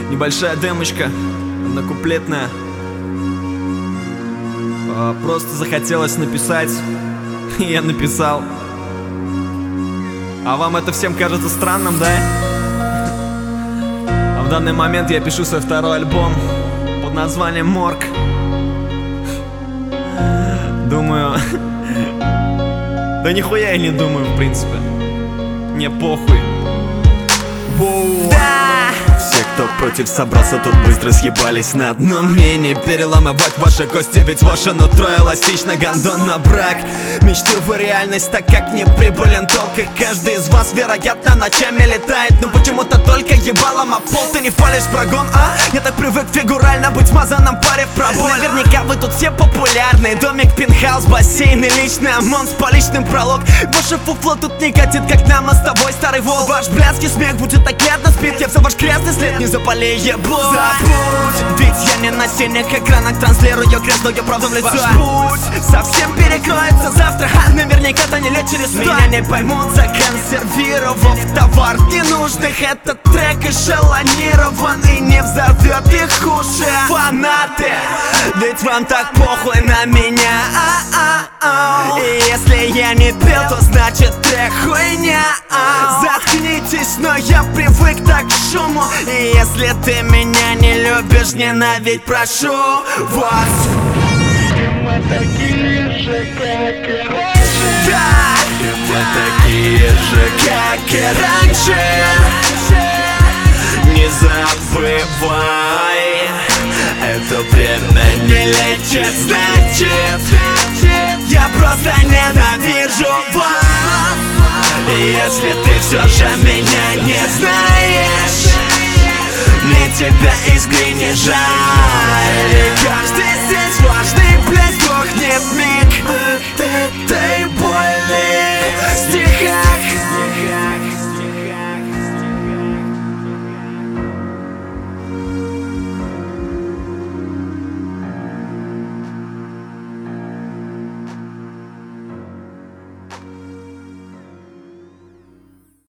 Небольшая демочка, однокуплетная. Просто захотелось написать, и я написал. А вам это всем кажется странным, да? А в данный момент я пишу свой второй альбом под названием «Морг». Думаю... Да нихуя я не думаю, в принципе. Мне похуй. Все, кто против собрался, тут быстро съебались на одном мнении. Переломывать ваши кости, ведь ваше нутро эластично, гондон на брак. Мечты в реальность, так как не прибылен толк. И каждый из вас, вероятно, ночами летает. Но почему-то только ебалом, а пол ты не палишь прогон, а? Я так привык фигурально быть смазанным паре в пробой. Наверняка вы тут все популярны. Домик, пентхаус, бассейн и личный ОМОН с поличным пролог. Ваше фуфло тут не катит, как нам с тобой, старый волк. Ваш блядский смех будет так рядно спит. Я все ваш крестный след, не запали ебло. Забудь, ведь я не на синих экранах транслирую грязную правду в лицо. Ваш путь совсем перекроется завтра, наверняка-то не лет через 100. Меня не поймут, законсервировав товар ненужных. Этот трек эшелонирован и не взорвет их уши фанаты. Ведь вам так похуй на меня. И если я не пел, то значит трек хуйня. Заткнитесь, но я привык так к шуму. И если ты меня не любишь, ненавидь прошу вас. Мы такие же, как и раньше. Да, мы такие же, как и раньше. Не забывай, это время не лечит, значит я просто ненавижу вас. И если ты все же меня не знаешь, мне тебя искренне жаль.